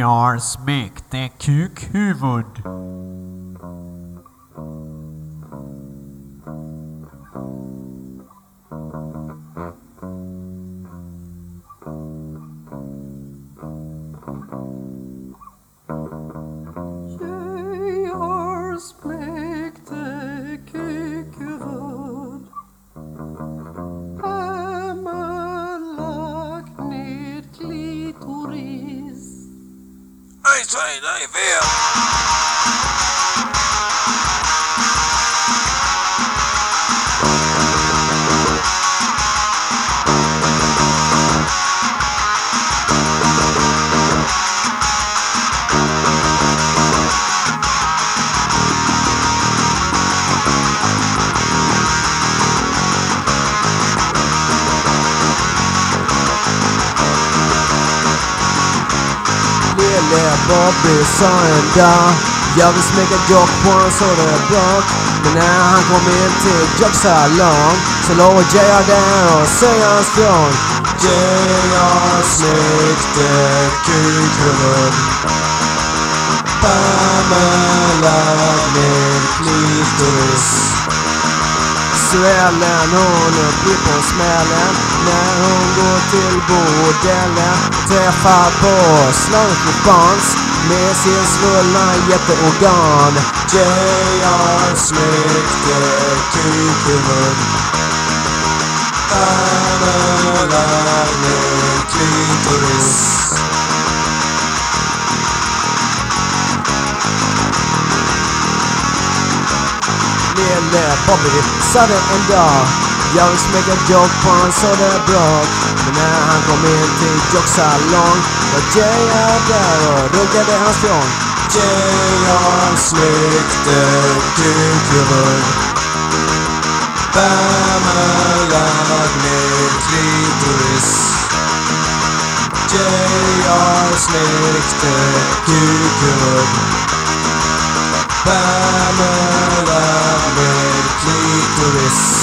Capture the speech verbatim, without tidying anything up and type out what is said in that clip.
J R smäckte kukhuvud. Nej, nej, nej, fel! Lille Bobby sa en dag, jag vill smäcka jock på en sådan brak. Men när han kom in till jocksalong så låg J R där och säger hans från. J R smäckte kukhuvud. Pamela med klitoris. Svällen hon blir på smällen när hon går till bordellen. Träffar på slankigt bans med sin svullna jätteorgan. J R smäckte kukhuvud. Pamela med klitoris. Lille Bobby sa det en dag, jag vill smäcka jock på en sådan brak. Men när han kom in till jocksalong var J R där och ruggade hans från. J R smäckte kukhuvud. Pamela med klitoris. J R smäckte kukhuvud. Pamela med klitoris.